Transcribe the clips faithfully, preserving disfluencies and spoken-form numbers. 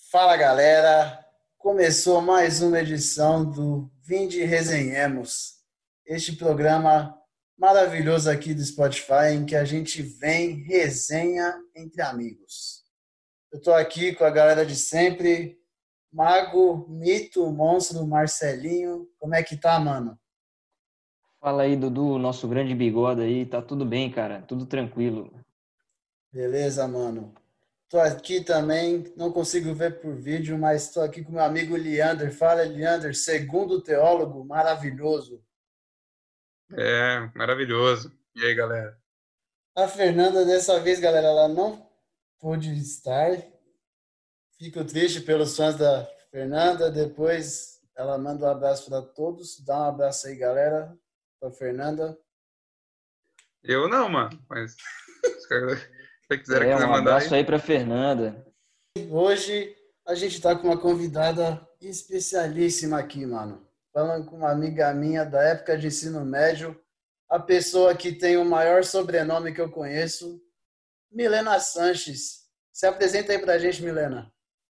Fala galera, começou mais uma edição do Vinde e Resenhemos, este programa maravilhoso aqui do Spotify em que a gente vem resenha entre amigos. Eu tô aqui com a galera de sempre, Mago, Mito, Monstro, Marcelinho, como é que tá, mano? Fala aí, Dudu, nosso grande bigode aí, tá tudo bem, cara, tudo tranquilo. Beleza, mano? Tô aqui também, não consigo ver por vídeo, mas estou aqui com meu amigo Leander. Fala, Leander, segundo teólogo maravilhoso. É, maravilhoso. E aí, galera? A Fernanda, dessa vez, galera, ela não pôde estar. Fico triste pelos fãs da Fernanda. Depois ela manda um abraço para todos. Dá um abraço aí, galera, para Fernanda. Eu não, mano, mas se você quiser, É, quiser um mandar abraço aí. aí pra Fernanda. Hoje a gente está com uma convidada especialíssima aqui, mano. Falando com uma amiga minha da época de ensino médio, a pessoa que tem o maior sobrenome que eu conheço, Milena Sanches. Se apresenta aí pra gente, Milena.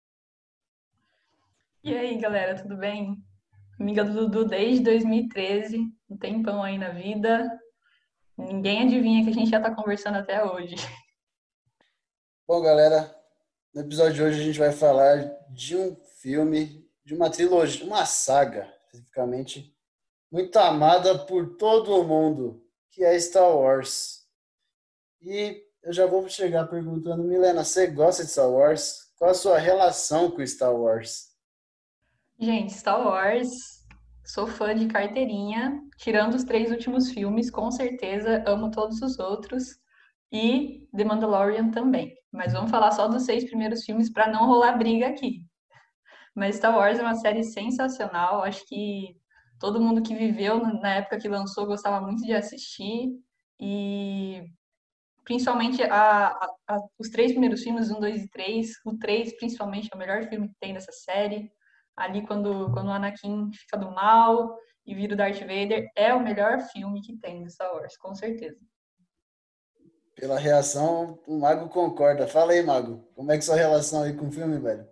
E aí, galera, tudo bem? Amiga do Dudu desde dois mil e treze, um tempão aí na vida. Ninguém adivinha que a gente já tá conversando até hoje. Bom, galera, no episódio de hoje a gente vai falar de um filme, de uma trilogia, uma saga, especificamente, muito amada por todo mundo, que é Star Wars. E eu já vou chegar perguntando, Milena, você gosta de Star Wars? Qual a sua relação com Star Wars? Gente, Star Wars, sou fã de carteirinha, tirando os três últimos filmes, com certeza amo todos os outros. E The Mandalorian também. Mas vamos falar só dos seis primeiros filmes para não rolar briga aqui. Mas Star Wars é uma série sensacional, acho que todo mundo que viveu na época que lançou gostava muito de assistir. E principalmente a, a, a, os três primeiros filmes, um, dois e três. O três, principalmente, é o melhor filme que tem dessa série. Ali, quando, quando o Anakin fica do mal e vira o Darth Vader, é o melhor filme que tem de Star Wars, com certeza. Pela reação, o Mago concorda. Fala aí, Mago, como é que é sua relação aí com o filme, velho?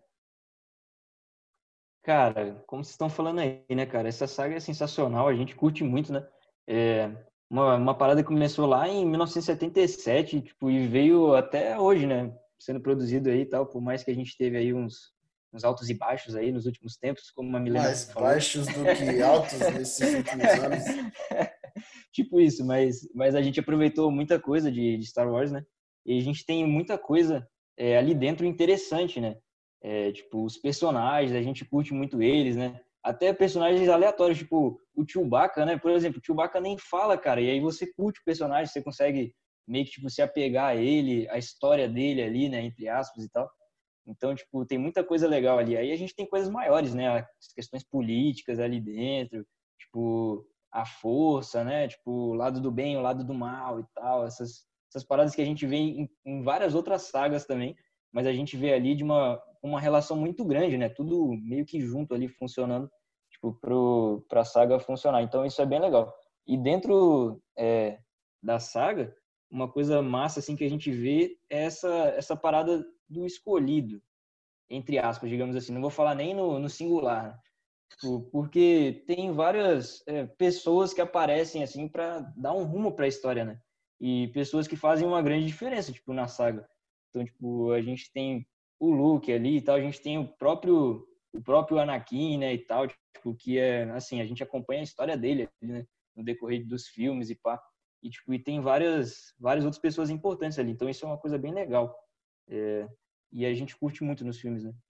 Cara, como vocês estão falando aí, né, cara, essa saga é sensacional, a gente curte muito, né? É uma, uma parada que começou lá em mil novecentos e setenta e sete, tipo, e veio até hoje, né, sendo produzido aí e tal, por mais que a gente teve aí uns, uns altos e baixos aí nos últimos tempos, como a Milena Mais falou. baixos do que altos nesses últimos anos. Tipo isso, mas, mas a gente aproveitou muita coisa de, de Star Wars, né? E a gente tem muita coisa é, ali dentro interessante, né? É, tipo, os personagens, a gente curte muito eles, né? Até personagens aleatórios, tipo o Chewbacca, né? Por exemplo, o Chewbacca nem fala, cara, e aí você curte o personagem, você consegue meio que, tipo, se apegar a ele, a história dele ali, né? Entre aspas e tal. Então, tipo, tem muita coisa legal ali. Aí a gente tem coisas maiores, né? As questões políticas ali dentro, tipo, a força, né? Tipo, o lado do bem, o lado do mal e tal. Essas, essas paradas que a gente vê em, em várias outras sagas também, mas a gente vê ali de uma, uma relação muito grande, né? Tudo meio que junto ali funcionando, tipo, pro, pra saga funcionar. Então, isso é bem legal. E dentro é, da saga, uma coisa massa, assim, que a gente vê é essa, essa parada do escolhido, entre aspas, digamos assim. Não vou falar nem no, no singular, né? Tipo, porque tem várias é, pessoas que aparecem assim para dar um rumo para a história, né? E pessoas que fazem uma grande diferença, tipo, na saga. Então, tipo, a gente tem o Luke ali e tal, a gente tem o próprio o próprio Anakin, né, e tal, tipo, que é assim, a gente acompanha a história dele, né, no decorrer dos filmes e pá. E tipo, e tem várias várias outras pessoas importantes ali. Então, isso é uma coisa bem legal. É, e a gente curte muito nos filmes, né?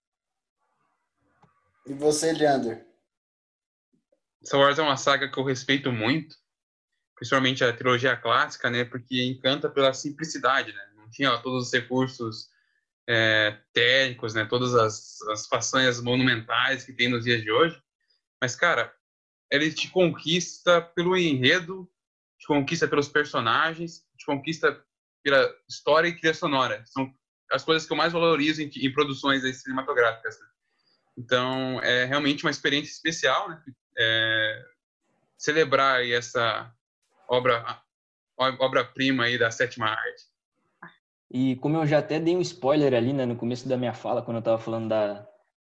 E você, Leander? Star Wars é uma saga que eu respeito muito, principalmente a trilogia clássica, né? Porque encanta pela simplicidade, né? Não tinha todos os recursos é, técnicos, né? Todas as, as façanhas monumentais que tem nos dias de hoje. Mas, cara, ele te conquista pelo enredo, te conquista pelos personagens, te conquista pela história e trilha sonora. São as coisas que eu mais valorizo em, em produções aí cinematográficas, né? Então, é realmente uma experiência especial, né? É, celebrar aí essa obra, obra-prima aí da sétima arte. E como eu já até dei um spoiler ali, né, no começo da minha fala, quando eu estava falando da,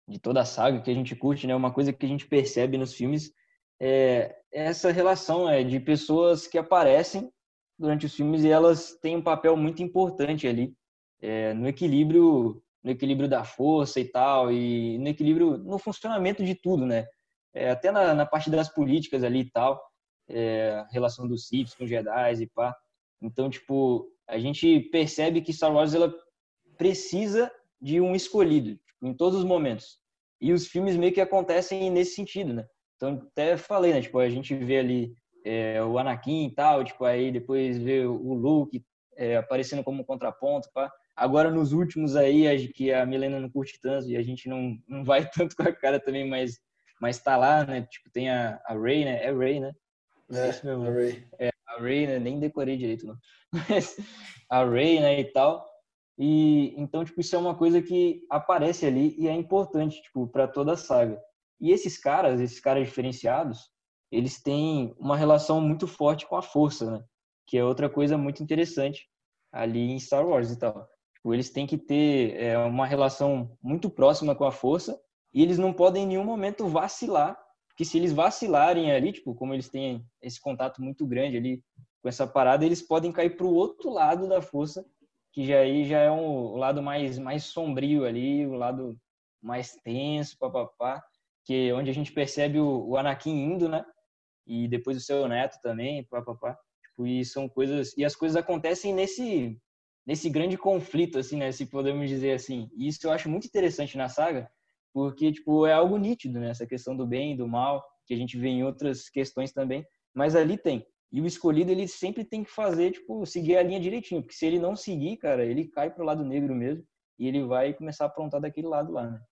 de toda a saga que a gente curte, né? Uma coisa que a gente percebe nos filmes é essa relação é, de pessoas que aparecem durante os filmes e elas têm um papel muito importante ali é, no equilíbrio, no equilíbrio da força e tal, e no equilíbrio, no funcionamento de tudo, né? É, até na, na parte das políticas ali e tal, é, a relação dos Sith com os Jedi e pá. Então, tipo, a gente percebe que Star Wars ela precisa de um escolhido, tipo, em todos os momentos. E os filmes meio que acontecem nesse sentido, né? Então, até falei, né? Tipo, a gente vê ali é, o Anakin e tal, tipo, aí depois vê o Luke é, aparecendo como um contraponto, pá. Agora, nos últimos aí, a, que a Milena não curte tanto e a gente não, não vai tanto com a cara também, mas, mas tá lá, né? Tipo, tem a, a Rey, né? É Rey, né? É isso É, mesmo, a né? Rey. É, a Rey, né? Nem decorei direito, não. Mas a Rey, né, e tal. E então, tipo, isso é uma coisa que aparece ali e é importante, tipo, para toda a saga. E esses caras, esses caras diferenciados, eles têm uma relação muito forte com a força, né? Que é outra coisa muito interessante ali em Star Wars e tal. Tipo, eles têm que ter é, uma relação muito próxima com a força e eles não podem em nenhum momento vacilar, porque se eles vacilarem ali, tipo, como eles têm esse contato muito grande ali com essa parada, eles podem cair para o outro lado da força, que já aí já é um, o lado mais mais sombrio ali, o lado mais tenso, papapá, que é onde a gente percebe o, o Anakin indo, né? E depois o seu neto também, papapá. Tipo, e são coisas e as coisas acontecem nesse nesse grande conflito assim, né, se podemos dizer assim. E isso eu acho muito interessante na saga, porque tipo é algo nítido, né, essa questão do bem e do mal, que a gente vê em outras questões também, mas ali tem. E o escolhido, ele sempre tem que fazer, tipo, seguir a linha direitinho, porque se ele não seguir, cara, ele cai pro lado negro mesmo e ele vai começar a aprontar daquele lado lá, né?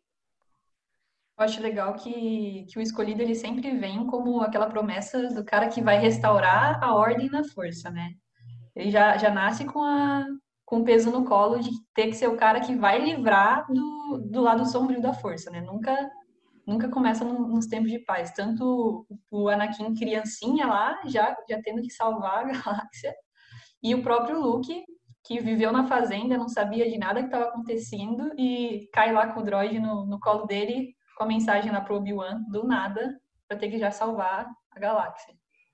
Eu acho legal que, que o escolhido ele sempre vem como aquela promessa do cara que vai restaurar a ordem na força, né? Ele já, já nasce com a, com o peso no colo de ter que ser o cara que vai livrar do, do lado sombrio da força, né? Nunca, nunca começa no- nos tempos de paz. Tanto o Anakin criancinha lá, já, já tendo que salvar a galáxia, e o próprio Luke, que viveu na fazenda, não sabia de nada que estava acontecendo e cai lá com o droid no, no colo dele com a mensagem lá pro Obi-Wan, do nada, para ter que já salvar a galáxia.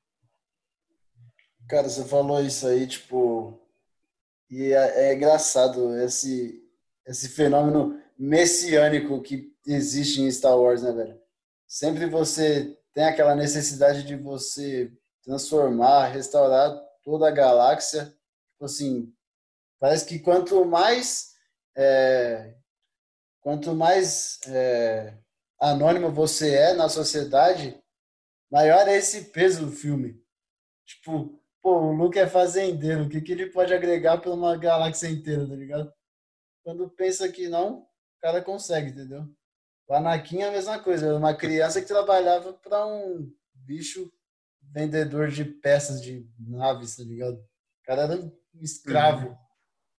Cara, você falou isso aí, tipo, e é, é engraçado esse, esse fenômeno messiânico que existe em Star Wars, né, velho? Sempre você tem aquela necessidade de você transformar, restaurar toda a galáxia. Tipo assim, parece que quanto mais é, quanto mais é, anônimo você é na sociedade, maior é esse peso do filme. Tipo, pô, o Luke é fazendeiro, o que que ele pode agregar para uma galáxia inteira, tá ligado? Quando pensa que não, o cara consegue, entendeu? O Anakin é a mesma coisa, era uma criança que trabalhava para um bicho vendedor de peças de naves, tá ligado? O cara era um Uhum. escravo.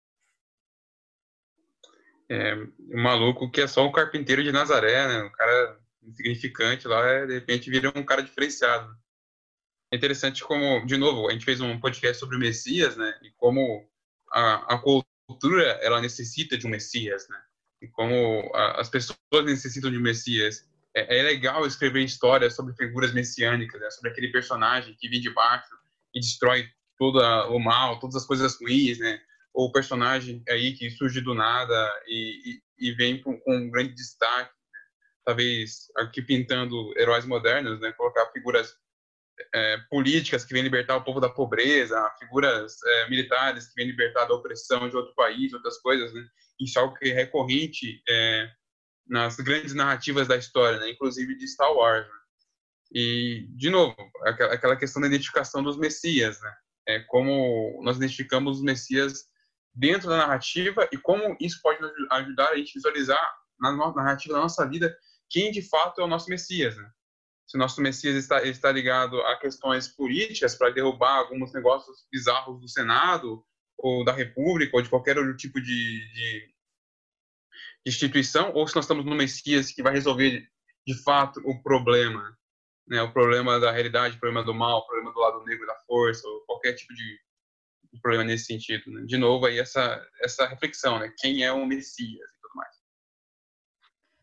É, um maluco que é só um carpinteiro de Nazaré, né? Um cara insignificante lá, é, de repente vira um cara diferenciado. É interessante como, de novo, a gente fez um podcast sobre o Messias, né? E como a, a cultura, ela necessita de um Messias, né? E como a, as pessoas necessitam de um Messias. É, é legal escrever histórias sobre figuras messiânicas, né? Sobre aquele personagem que vem de baixo e destrói todo a, o mal, todas as coisas ruins, né? Ou o personagem aí que surge do nada e, e, e vem com, com um grande destaque. Talvez aqui pintando heróis modernos, né? Colocar figuras é, políticas que vêm libertar o povo da pobreza, figuras é, militares que vêm libertar da opressão de outro país, outras coisas, né? Isso é algo que é recorrente é, nas grandes narrativas da história, né? Inclusive de Star Wars. Né? E, de novo, aquela, aquela questão da identificação dos messias, né? É, como nós identificamos os messias dentro da narrativa e como isso pode nos ajudar a gente visualizar na narrativa da nossa vida quem de fato é o nosso messias, né? Se o nosso Messias está, está ligado a questões políticas para derrubar alguns negócios bizarros do Senado ou da República ou de qualquer outro tipo de, de instituição, ou se nós estamos no Messias que vai resolver de fato o problema, né? O problema da realidade, o problema do mal, o problema do lado negro da força, ou qualquer tipo de problema nesse sentido. Né? De novo, aí essa, essa reflexão, né? Quem é o Messias e tudo mais.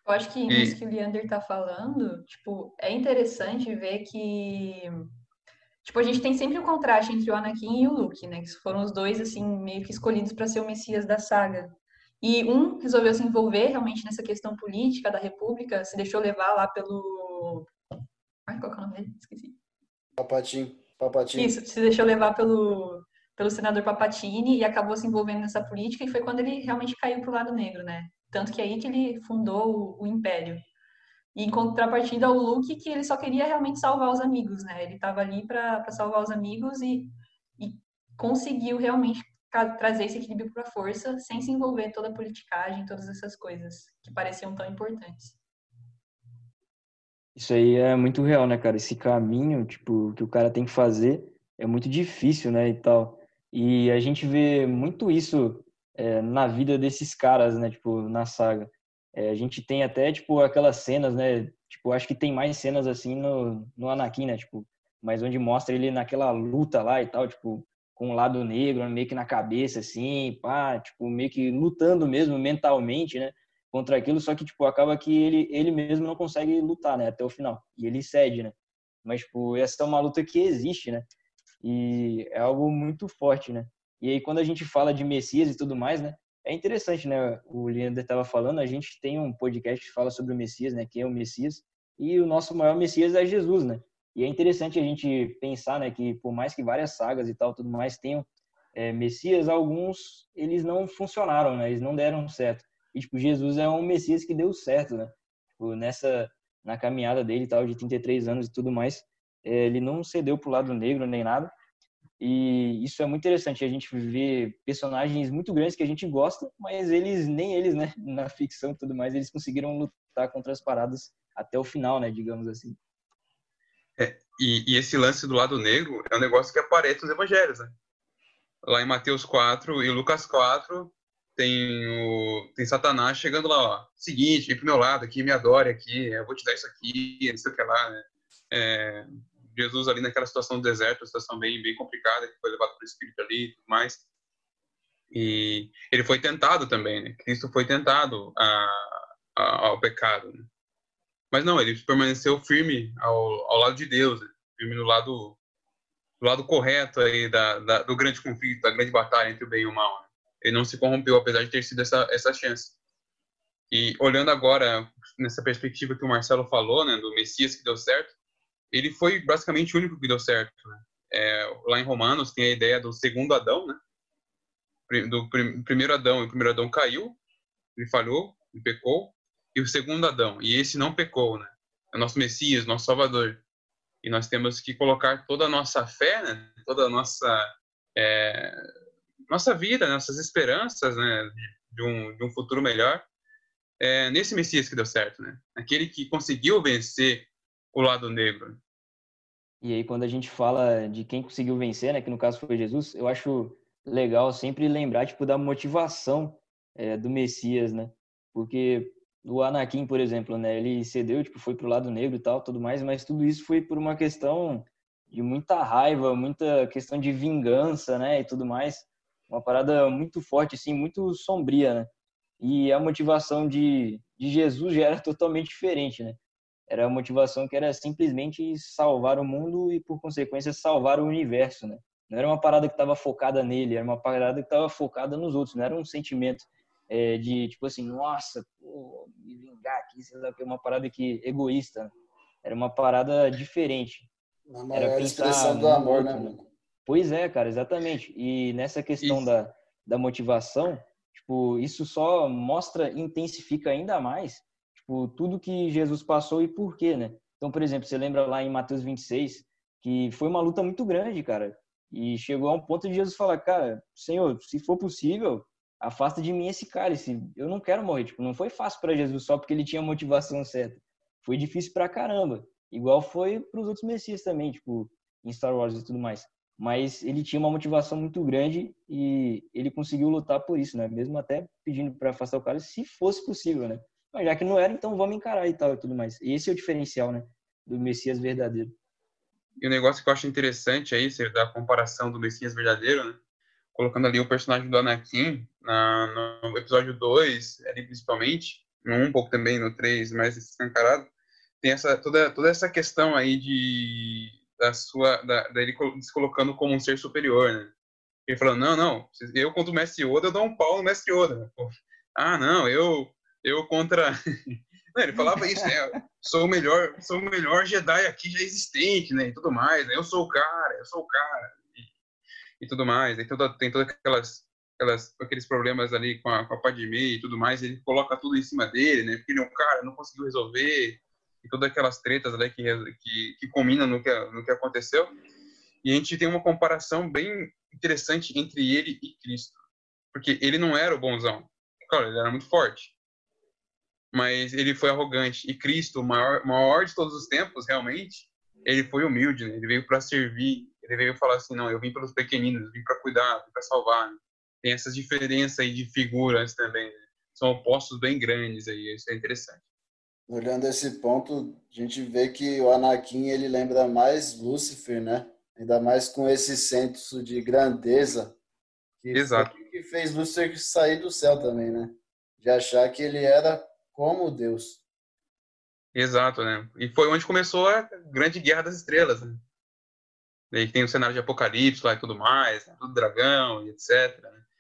Eu acho que nisso E, que o Leander tá falando, tipo, é interessante ver que, tipo, a gente tem sempre o contraste entre o Anakin e o Luke, né? Que foram os dois, assim, meio que escolhidos para ser o Messias da saga. E um resolveu se envolver realmente nessa questão política da República, se deixou levar lá pelo... Ai, qual que é o nome dele? Esqueci. Papatinho, papatinho. Isso, se deixou levar pelo, pelo senador Papatini e acabou se envolvendo nessa política, e foi quando ele realmente caiu pro lado negro, né? Tanto que é aí que ele fundou o, o Império. E em contrapartida, o Luke, que ele só queria realmente salvar os amigos, né? Ele estava ali para salvar os amigos e, e conseguiu realmente tra- trazer esse equilíbrio para a força, sem se envolver em toda a politicagem, todas essas coisas que pareciam tão importantes. Isso aí é muito real, né, cara? Esse caminho, tipo, que o cara tem que fazer é muito difícil, né, e tal. E a gente vê muito isso é, na vida desses caras, né, tipo, na saga. É, a gente tem até, tipo, aquelas cenas, né, tipo, acho que tem mais cenas assim no, no Anakin, né, tipo, mas onde mostra ele naquela luta lá e tal, tipo, com o lado negro meio que na cabeça, assim, pá, tipo, meio que lutando mesmo mentalmente, né? Contra aquilo, só que, tipo, acaba que ele, ele mesmo não consegue lutar, né, até o final, e ele cede, né, mas, tipo, essa é uma luta que existe, né, e é algo muito forte, né, e aí quando a gente fala de Messias e tudo mais, né, é interessante, né, o Leander estava falando, a gente tem um podcast que fala sobre o Messias, né, quem é o Messias, e o nosso maior Messias é Jesus, né, e é interessante a gente pensar, né, que por mais que várias sagas e tal, tudo mais, tenham é, Messias, alguns, eles não funcionaram, né, eles não deram certo. E, tipo, Jesus é um Messias que deu certo, né? Tipo, nessa, na caminhada dele, tal, de trinta e três anos e tudo mais, é, ele não cedeu pro lado negro nem nada. E isso é muito interessante, a gente vê personagens muito grandes que a gente gosta, mas eles, nem eles, né, na ficção e tudo mais, eles conseguiram lutar contra as paradas até o final, né, digamos assim. é, e, e esse lance do lado negro é um negócio que aparece nos evangelhos, né? Lá em Mateus quatro e Lucas quatro, tem, o, tem Satanás chegando lá, ó. Seguinte, vem pro meu lado aqui, me adore aqui, eu vou te dar isso aqui, não sei o que lá, né? É, Jesus ali naquela situação do deserto, uma situação bem, bem complicada, que foi levado pelo Espírito ali e tudo mais. E ele foi tentado também, né? Cristo foi tentado a, a, ao pecado, né? Mas não, ele permaneceu firme ao, ao lado de Deus, né? Firme no lado, do lado correto aí da, da, do grande conflito, da grande batalha entre o bem e o mal, né? Ele não se corrompeu, apesar de ter sido essa, essa chance. E olhando agora nessa perspectiva que o Marcelo falou, né, do Messias que deu certo, ele foi basicamente o único que deu certo, né? É, lá em Romanos tem a ideia do segundo Adão, né? Do prim, primeiro Adão, e o primeiro Adão caiu, ele falhou, ele pecou, e o segundo Adão, e esse não pecou, né? É o nosso Messias, nosso Salvador. E nós temos que colocar toda a nossa fé, né? Toda a nossa é, nossa vida, nossas esperanças, né? De um, de um futuro melhor, é, nesse Messias que deu certo, né? Aquele que conseguiu vencer o lado negro. E aí, quando a gente fala de quem conseguiu vencer, né, que no caso foi Jesus, eu acho legal sempre lembrar, tipo, da motivação é, do Messias, né? Porque o Anakin, por exemplo, né, ele cedeu, tipo, foi pro lado negro e tal, tudo mais, mas tudo isso foi por uma questão de muita raiva, muita questão de vingança, né, e tudo mais. Uma parada muito forte, assim, muito sombria, né? E a motivação de, de Jesus já era totalmente diferente, né? Era a motivação que era simplesmente salvar o mundo e, por consequência, salvar o universo, né? Não era uma parada que estava focada nele, era uma parada que estava focada nos outros, não era um sentimento é, de, tipo assim, nossa, pô, me vingar aqui, sei lá, que é uma parada que egoísta, né? Era uma parada diferente, A era maior pensar expressão do no amor, né, outro, né? mano? Pois é, cara, exatamente. E nessa E, questão da, da motivação, tipo, isso só mostra, intensifica ainda mais, tipo, tudo que Jesus passou e por quê, né? Então, por exemplo, você lembra lá em Mateus vinte e seis, que foi uma luta muito grande, cara. E chegou a um ponto de Jesus falar, cara, Senhor, se for possível, afasta de mim esse cálice. Eu não quero morrer. Tipo, não foi fácil para Jesus só porque ele tinha a motivação certa. Foi difícil pra caramba. Igual foi para os outros messias também, tipo, em Star Wars e tudo mais. Mas ele tinha uma motivação muito grande e ele conseguiu lutar por isso, né? Mesmo até pedindo para afastar o cara, se fosse possível, né? Mas já que não era, então vamos encarar e tal e tudo mais. E esse é o diferencial, né? Do Messias verdadeiro. e o negócio que eu acho interessante aí, ser da comparação do Messias verdadeiro, né? Colocando ali o personagem do Anakin na, no episódio dois, ali principalmente, no um, um pouco também no três, mais escancarado, tem essa, toda, toda essa questão aí de, da sua, da, dele se colocando como um ser superior, né? Ele falando, não, não, eu contra o Mestre Yoda, eu dou um pau no Mestre Yoda. Né? Ah, não, eu, eu contra... Não, ele falava isso, né? Sou o melhor, sou o melhor Jedi aqui já existente, né? E tudo mais, né? Eu sou o cara, eu sou o cara. E, e tudo mais. Tem toda, tem todas aquelas, aquelas, aqueles problemas ali com a, com a Padmé e tudo mais. Ele coloca tudo em cima dele, né? Porque ele é um cara, não conseguiu resolver. E todas aquelas tretas ali que, que, que combinam no que, no que aconteceu. E a gente tem uma comparação bem interessante entre ele e Cristo. Porque ele não era o bonzão. Claro, ele era muito forte. Mas ele foi arrogante. E Cristo, o maior, maior de todos os tempos, realmente, ele foi humilde, né? Ele veio para servir, ele veio falar assim, não, eu vim pelos pequeninos, eu vim para cuidar, vim para salvar. Né? Tem essas diferenças aí de figuras também, né? São opostos bem grandes aí, isso é interessante. Olhando esse ponto, a gente vê que o Anakin, ele lembra mais Lúcifer, né? Ainda mais com esse senso de grandeza que foi Exato. o que fez Lúcifer sair do céu também, né? De achar que ele era como Deus. Exato, né? E foi onde começou a grande Guerra das Estrelas, né? Daí tem o cenário de Apocalipse lá e tudo mais, né? Tudo dragão e etcétera. Né?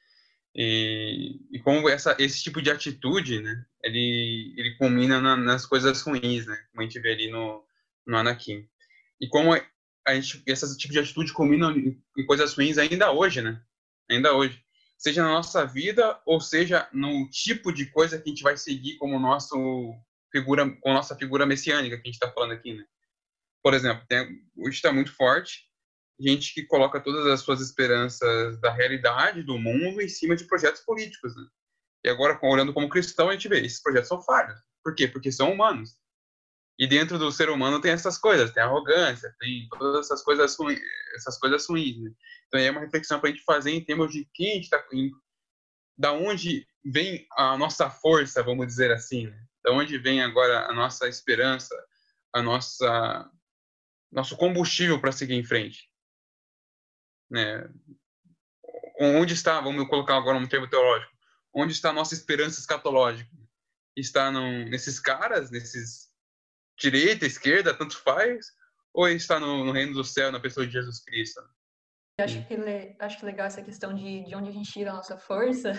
E, e como essa, esse tipo de atitude, né? Ele, ele culmina na, nas coisas ruins, né? Como a gente vê ali no, no Anakin. E como a gente, esse tipo de atitude culmina em, em coisas ruins ainda hoje, né? Ainda hoje. Seja na nossa vida, ou seja no tipo de coisa que a gente vai seguir como nosso figura, com a nossa figura messiânica que a gente está falando aqui, né? Por exemplo, tem, hoje está muito forte gente que coloca todas as suas esperanças da realidade do mundo em cima de projetos políticos, né? E agora, olhando como cristão, a gente vê, esses projetos são falhos. Por quê? Porque são humanos. E dentro do ser humano tem essas coisas, tem arrogância, tem todas essas coisas ruins, essas coisas ruins, né? Então é uma reflexão para a gente fazer em termos de quem a gente está indo, da onde vem a nossa força, vamos dizer assim, né? Da onde vem agora a nossa esperança, a nossa nosso combustível para seguir em frente, né? Onde está, vamos colocar agora um termo teológico, onde está a nossa esperança escatológica? Está num, nesses caras, nesses direita, esquerda, tanto faz, ou está no, no reino do céu, na pessoa de Jesus Cristo? Eu acho que, le- acho que legal essa questão de, de onde a gente tira a nossa força,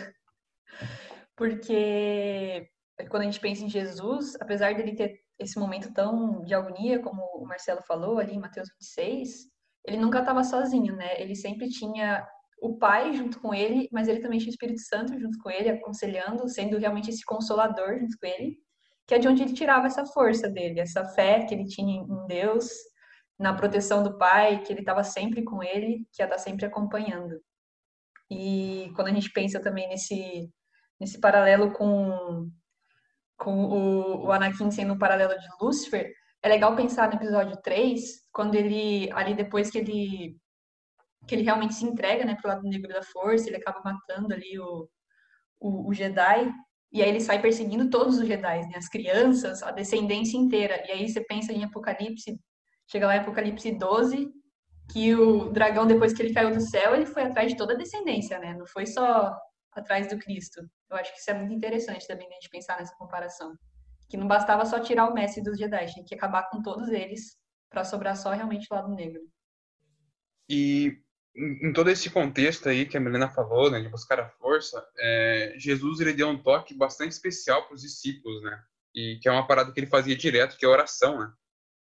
porque quando a gente pensa em Jesus, apesar dele ter esse momento tão de agonia, como o Marcelo falou ali em Mateus vinte e seis, ele nunca estava sozinho, né? Ele sempre tinha o Pai junto com ele, mas ele também tinha o Espírito Santo junto com ele, aconselhando, sendo realmente esse consolador junto com ele, que é de onde ele tirava essa força dele, essa fé que ele tinha em Deus, na proteção do Pai, que ele estava sempre com ele, que ia estar sempre acompanhando. E quando a gente pensa também nesse, nesse paralelo com, com o, o Anakin sendo um paralelo de Lúcifer, é legal pensar no episódio três, quando ele, ali depois que ele, que ele realmente se entrega, né, pro lado negro da força, ele acaba matando ali o, o, o Jedi, e aí ele sai perseguindo todos os Jedi, né, as crianças, a descendência inteira. E aí você pensa em Apocalipse, chega lá em Apocalipse doze, que o dragão, depois que ele caiu do céu, ele foi atrás de toda a descendência, né? Não foi só atrás do Cristo. Eu acho que isso é muito interessante também a gente pensar nessa comparação. Que não bastava só tirar o mestre dos Jedi, tinha que acabar com todos eles para sobrar só realmente o lado negro. E em, em todo esse contexto aí que a Milena falou, né, de buscar a força, é, Jesus ele deu um toque bastante especial para os discípulos, né? E que é uma parada que ele fazia direto, que é a oração, né?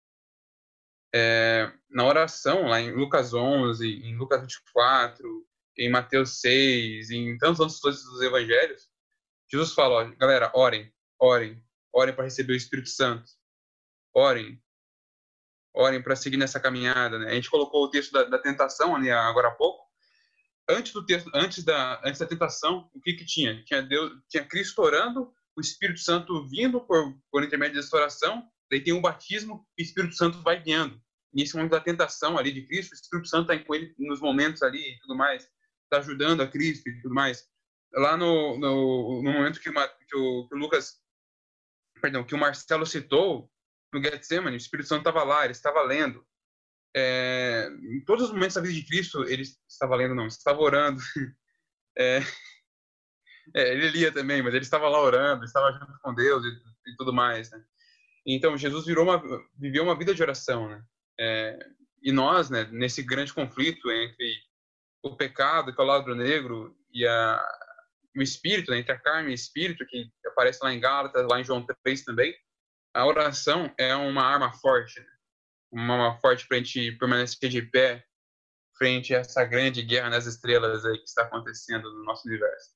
É, na oração, lá em Lucas onze, em Lucas vinte e quatro, em Mateus seis, em tantos outros textos dos evangelhos, Jesus fala, ó, galera, orem, orem, orem para receber o Espírito Santo, orem, orem para seguir nessa caminhada, né? A gente colocou o texto da, da tentação ali agora há pouco. Antes do texto, antes da, antes da tentação, o que que tinha? Tinha Deus, tinha Cristo orando, o Espírito Santo vindo por, por intermédio dessa oração, daí tem o batismo, e o Espírito Santo vai guiando. Nesse momento da tentação ali de Cristo, o Espírito Santo está com ele nos momentos ali e tudo mais, está ajudando a Cristo e tudo mais. Lá no, no, no momento que, uma, que, o, que o Lucas, perdão, que o Marcelo citou, no Getsemane, o Espírito Santo estava lá, ele estava lendo. É, em todos os momentos da vida de Cristo, ele estava lendo, não, estava orando. É, É, ele lia também, mas ele estava lá orando, estava junto com Deus e, e tudo mais, né? Então, Jesus virou uma, viveu uma vida de oração, né? É, e nós, né, nesse grande conflito entre o pecado, que é o lado negro, e a, o espírito, né, entre a carne e o espírito, que aparece lá em Gálatas, lá em João três também, a oração é uma arma forte, né? Uma arma forte para a gente permanecer de pé frente a essa grande guerra nas estrelas aí que está acontecendo no nosso universo.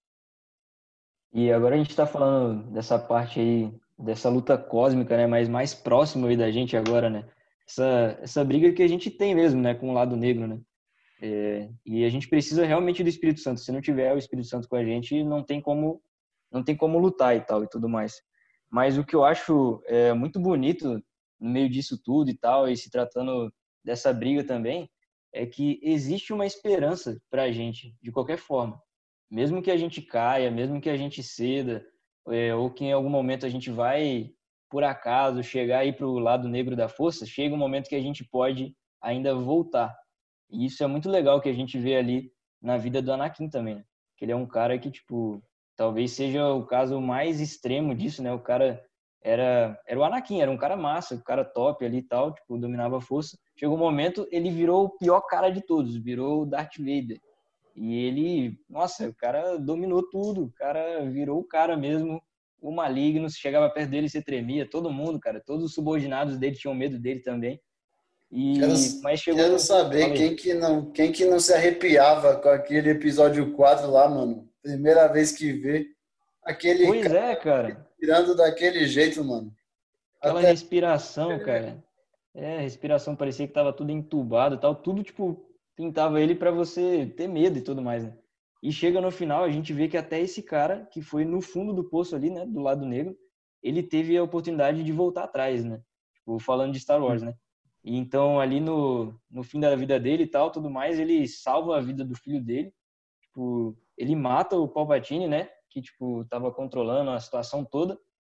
E agora a gente está falando dessa parte aí, dessa luta cósmica, né? Mas mais próximo aí da gente agora, né? Essa, essa briga que a gente tem mesmo, né? Com o lado negro, né? É, e a gente precisa realmente do Espírito Santo. Se não tiver o Espírito Santo com a gente, não tem como, não tem como lutar e tal e tudo mais. Mas o que eu acho é, muito bonito no meio disso tudo e tal, e se tratando dessa briga também, é que existe uma esperança para a gente, de qualquer forma. Mesmo que a gente caia, mesmo que a gente ceda, é, ou que em algum momento a gente vai, por acaso, chegar aí para o lado negro da força, chega um momento que a gente pode ainda voltar. E isso é muito legal que a gente vê ali na vida do Anakin também, né? Que ele é um cara que, tipo, talvez seja o caso mais extremo disso, né? O cara era, era o Anakin, era um cara massa, um cara top ali e tal, tipo, dominava a força. Chegou um momento, ele virou o pior cara de todos, virou o Darth Vader. E ele, nossa, o cara dominou tudo, o cara virou o cara mesmo, o maligno, se chegava perto dele, você tremia, todo mundo, cara, todos os subordinados dele tinham medo dele também. Quero, E, mas chegou quero no... saber Falei. quem que, não, quem que não se arrepiava com aquele episódio quatro lá, mano. Primeira vez que vê aquele Pois cara é, cara. tirando daquele jeito, mano. Aquela Até respiração, cara. É, a respiração parecia que tava tudo entubado e tal. Tudo, tipo, pintava ele pra você ter medo e tudo mais, né? E chega no final, a gente vê que até esse cara, que foi no fundo do poço ali, né, do lado negro, ele teve a oportunidade de voltar atrás, né? Tipo, falando de Star Wars, né? E então, ali no, no fim da vida dele e tal, tudo mais, ele salva a vida do filho dele. Tipo, ele mata o Palpatine, né? Que, tipo, tava controlando a situação toda.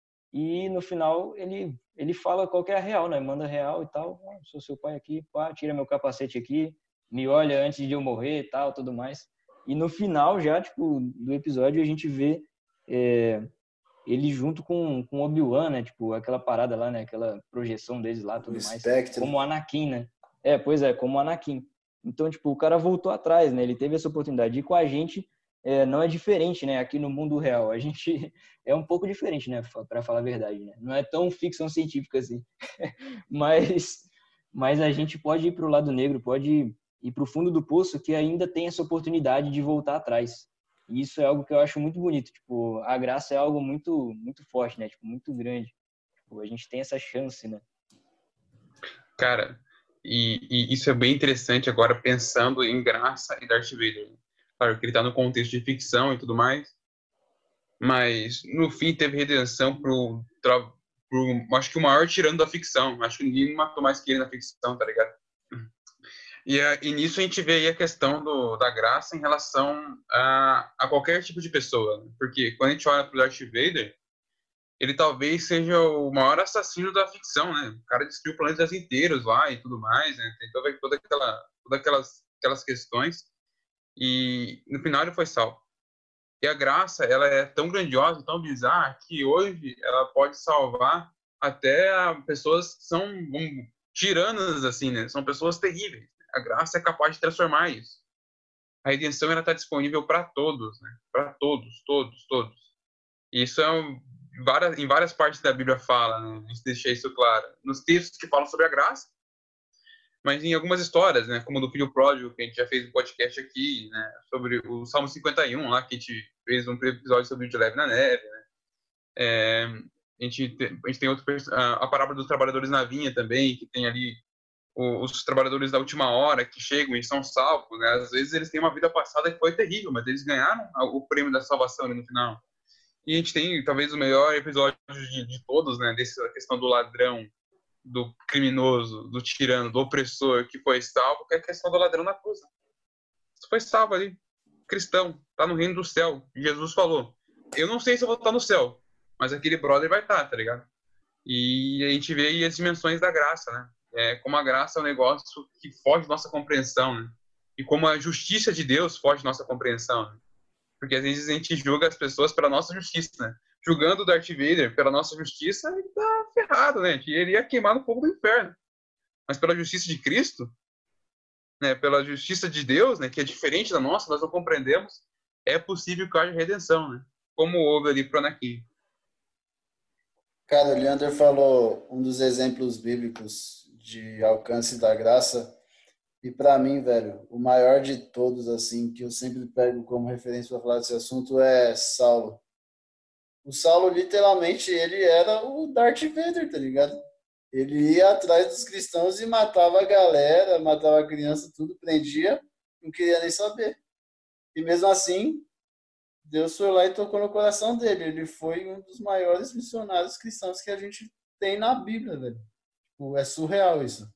E no final ele ele fala qual que é a real, né? Manda real e tal. Ah, sou seu pai aqui, pá, tira meu capacete aqui, me olha antes de eu morrer e tal, tudo mais. E no final já, tipo, do episódio a gente vê é, ele junto com com Obi-Wan, né? Tipo, aquela parada lá, né? Aquela projeção deles lá, o tudo mais. Spectre. Como Anakin, né? É, pois é, como Anakin. Então, tipo, o cara voltou atrás, né? Ele teve essa oportunidade. E com a gente é, não é diferente, né? Aqui no mundo real. A gente é um pouco diferente, né? Para falar a verdade, né? Não é tão ficção científica assim. mas, mas a gente pode ir para o lado negro, pode ir para o fundo do poço que ainda tem essa oportunidade de voltar atrás. E isso é algo que eu acho muito bonito. Tipo, a graça é algo muito, muito forte, né? Tipo, muito grande. Tipo, a gente tem essa chance, né? Cara, e, e isso é bem interessante agora pensando em graça e Darth Vader. Claro que ele tá no contexto de ficção e tudo mais, mas no fim teve redenção pro, tra- pro acho que o maior tirano da ficção. Acho que ninguém matou mais que ele na ficção, tá ligado? E, a- e nisso a gente vê aí a questão do, da graça em relação a, a qualquer tipo de pessoa, né? Porque quando a gente olha pro Darth Vader, ele talvez seja o maior assassino da ficção, né? O cara destruiu planetas inteiros lá e tudo mais, né? Tem toda, toda aquela, todas aquelas, aquelas questões. E no final ele foi salvo. E a graça, ela é tão grandiosa, tão bizarra, que hoje ela pode salvar até a pessoas que são um, tiranas, assim, né? São pessoas terríveis. A graça é capaz de transformar isso. A redenção, ela está disponível para todos, né? Para todos, todos, todos. E isso é um, várias, em várias partes da Bíblia fala, né? A gente deixa isso claro. Nos textos que falam sobre a graça, mas em algumas histórias, né? Como do filho pródigo, que a gente já fez um podcast aqui, né? Sobre o Salmo cinquenta e um, lá, que a gente fez um episódio sobre o de leve na neve, né? É, a, gente tem, a gente tem outro, a, a parábola dos trabalhadores na vinha também, que tem ali os, os trabalhadores da última hora que chegam e são salvos, né? Às vezes eles têm uma vida passada que foi terrível, mas eles ganharam o prêmio da salvação ali no final. E a gente tem talvez o melhor episódio de, de todos, né? Dessa questão do ladrão, do criminoso, do tirano, do opressor que foi salvo, que é a questão do ladrão na cruz. Você foi salvo ali, cristão, tá no reino do céu. E Jesus falou: eu não sei se eu vou estar no céu, mas aquele brother vai estar, tá ligado? E a gente vê aí as dimensões da graça, né? É, como a graça é um negócio que foge da nossa compreensão, né? E como a justiça de Deus foge da nossa compreensão, né? Porque às vezes a gente julga as pessoas pela nossa justiça, né? Julgando o Darth Vader pela nossa justiça, ele tá ferrado, né? Ele ia queimar no fogo do inferno. Mas pela justiça de Cristo, né? Pela justiça de Deus, né? Que é diferente da nossa, nós não compreendemos, é possível que haja redenção, né? Como houve ali pro Anakin. Cara, o Leander falou um dos exemplos bíblicos de alcance da graça. E para mim, velho, o maior de todos, assim, que eu sempre pego como referência para falar desse assunto é Saulo. O Saulo, literalmente, ele era o Darth Vader, tá ligado? Ele ia atrás dos cristãos e matava a galera, matava a criança, tudo, prendia, não queria nem saber. E mesmo assim, Deus foi lá e tocou no coração dele. Ele foi um dos maiores missionários cristãos que a gente tem na Bíblia, velho. Tipo, é surreal isso.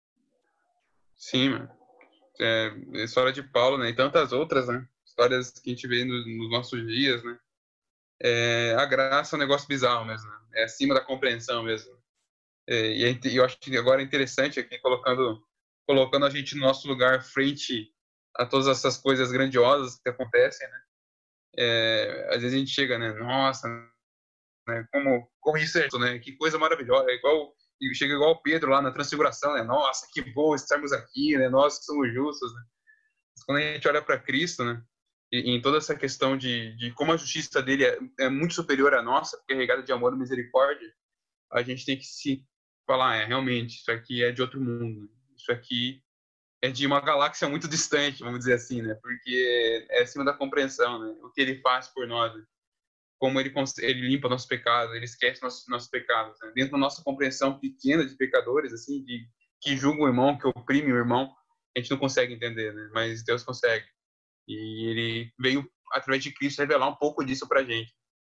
Sim, mano. É, a história de Paulo, né? E tantas outras, né? Histórias que a gente vê nos, nos nossos dias, né? É, a graça é um negócio bizarro mesmo, né? É acima da compreensão mesmo. É, e é, eu acho que agora é interessante aqui, colocando, colocando a gente no nosso lugar frente a todas essas coisas grandiosas que acontecem, né? É, às vezes a gente chega, né? Nossa, né? Como, como isso é isso, né? Que coisa maravilhosa. É igual, chega igual o Pedro lá na Transfiguração, né? Nossa, que bom estarmos aqui, né? Nós que somos justos, né? Mas quando a gente olha para Cristo, né? E, em toda essa questão de, de como a justiça dele é, é muito superior à nossa, porque é regada de amor e misericórdia, a gente tem que se falar, é, realmente, isso aqui é de outro mundo. Isso aqui é de uma galáxia muito distante, vamos dizer assim, né? Porque é acima da compreensão, né? O que ele faz por nós, né? Como ele, ele limpa nossos pecados, ele esquece nossos, nossos pecados. Né? Dentro da nossa compreensão pequena de pecadores, assim, de, que julgam o irmão, que oprime o irmão, a gente não consegue entender, né? Mas Deus consegue. E ele veio, através de Cristo, revelar um pouco disso pra gente.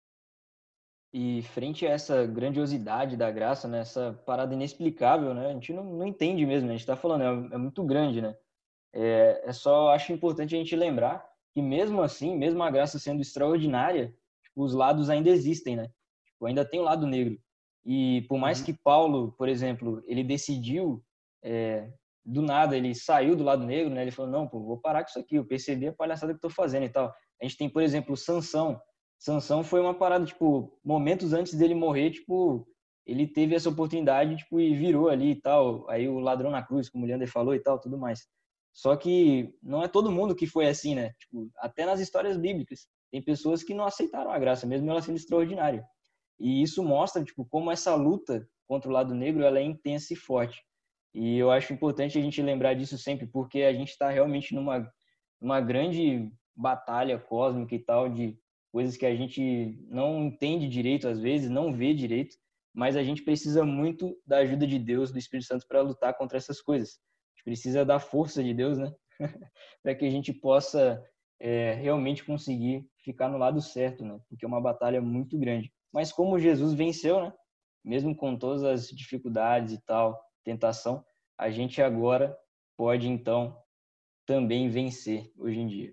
E frente a essa grandiosidade da graça, né, essa parada inexplicável, né, a gente não, não entende mesmo, né, a gente está falando, é, é muito grande, né, é, é só, acho importante a gente lembrar que mesmo assim, mesmo a graça sendo extraordinária, tipo, os lados ainda existem, né, tipo, ainda tem o lado negro. E por mais Uhum. que Paulo, por exemplo, ele decidiu, é, do nada, ele saiu do lado negro, né, ele falou, não, pô, vou parar com isso aqui, eu percebi a palhaçada que eu tô fazendo e tal. A gente tem, por exemplo, Sansão. Sansão foi uma parada, tipo, momentos antes dele morrer, tipo, ele teve essa oportunidade, tipo, e virou ali e tal. Aí o ladrão na cruz, como o Leander falou e tal, tudo mais. Só que não é todo mundo que foi assim, né? Tipo, até nas histórias bíblicas, tem pessoas que não aceitaram a graça, mesmo ela sendo extraordinária. E isso mostra, tipo, como essa luta contra o lado negro, ela é intensa e forte. E eu acho importante a gente lembrar disso sempre, porque a gente está realmente numa, numa grande batalha cósmica e tal, de coisas que a gente não entende direito às vezes, não vê direito, mas a gente precisa muito da ajuda de Deus, do Espírito Santo, para lutar contra essas coisas. A gente precisa da força de Deus, né? Para que a gente possa é, realmente conseguir ficar no lado certo, né? Porque é uma batalha muito grande. Mas como Jesus venceu, né? Mesmo com todas as dificuldades e tal, tentação, a gente agora pode, então, também vencer hoje em dia.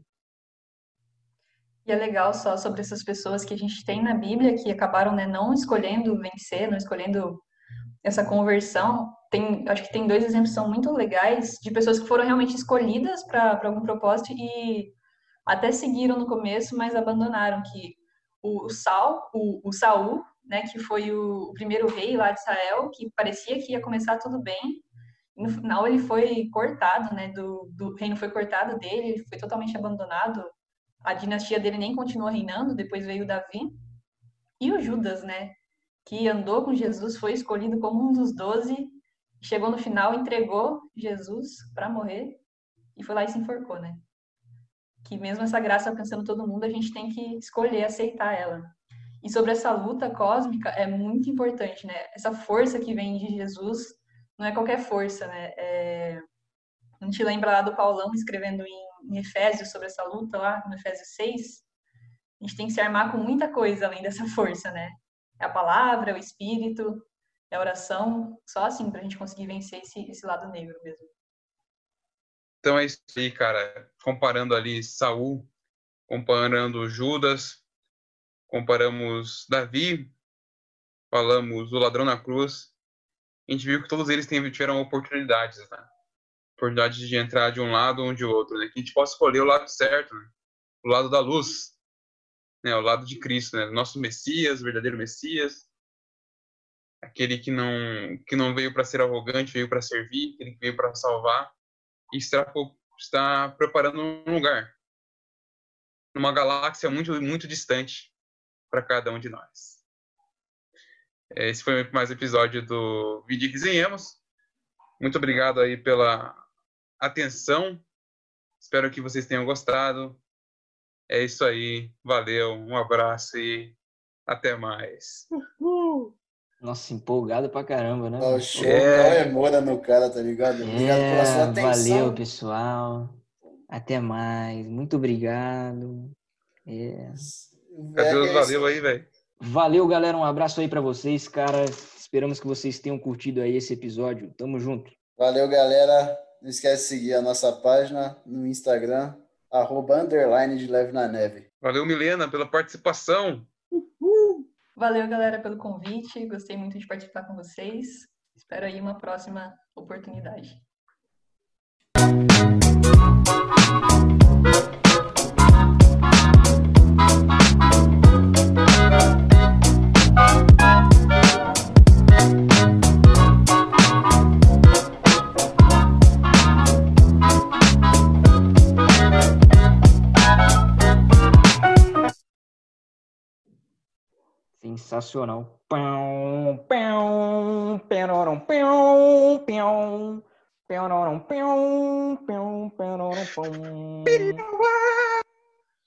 E é legal só sobre essas pessoas que a gente tem na Bíblia que acabaram, né, não escolhendo vencer, não escolhendo essa conversão. Tem, acho que tem dois exemplos que são muito legais de pessoas que foram realmente escolhidas para algum propósito e até seguiram no começo, mas abandonaram. Que o, o Saul, o, o Saul, né, que foi o, o primeiro rei lá de Israel, que parecia que ia começar tudo bem. No final ele foi cortado, né, do, do reino foi cortado dele, ele foi totalmente abandonado. A dinastia dele nem continuou reinando, depois veio Davi. E o Judas, né, que andou com Jesus, foi escolhido como um dos doze, chegou no final, entregou Jesus para morrer e foi lá e se enforcou, né? Que mesmo essa graça alcançando todo mundo, a gente tem que escolher aceitar ela. E sobre essa luta cósmica, é muito importante, né? Essa força que vem de Jesus não é qualquer força, né? É... A gente lembra lá do Paulão escrevendo em, em Efésios sobre essa luta lá, no Efésios seis. A gente tem que se armar com muita coisa além dessa força, né? É a palavra, é o espírito, é a oração. Só assim pra gente conseguir vencer esse, esse lado negro mesmo. Então é isso aí, cara. Comparando ali Saul, comparando Judas, comparamos Davi, falamos o ladrão na cruz. A gente viu que todos eles tiveram oportunidades, né? Oportunidade de entrar de um lado ou de outro, né? Que a gente possa escolher o lado certo, né? O lado da luz, né, ao lado de Cristo, né, nosso Messias, verdadeiro Messias, aquele que não, que não veio para ser arrogante, veio para servir, aquele que veio para salvar, e está, está preparando um lugar, numa galáxia muito, muito distante para cada um de nós. Esse foi mais um episódio do Vídeo Resenhamos. Muito obrigado aí pela atenção. Espero que vocês tenham gostado. É isso aí. Valeu, um abraço e até mais. Uhul. Nossa, empolgado pra caramba, né? Ó, mano? show, É. comemora no cara, tá ligado? Obrigado pela sua É, atenção. valeu, pessoal. Até mais. Muito obrigado. É. Cadê É, os é valeu isso. aí, velho? Valeu, galera. Um abraço aí pra vocês, cara. Esperamos que vocês tenham curtido aí esse episódio. Tamo junto. Valeu, galera. Não esquece de seguir a nossa página no Instagram, arroba underline de Leve na Neve. Valeu, Milena, pela participação. Valeu, galera, pelo convite. Gostei muito de participar com vocês. Espero aí uma próxima oportunidade. Sensacional. Pão, pão, perorom, pão, pão, perorom, pão, pão, perorom, pão.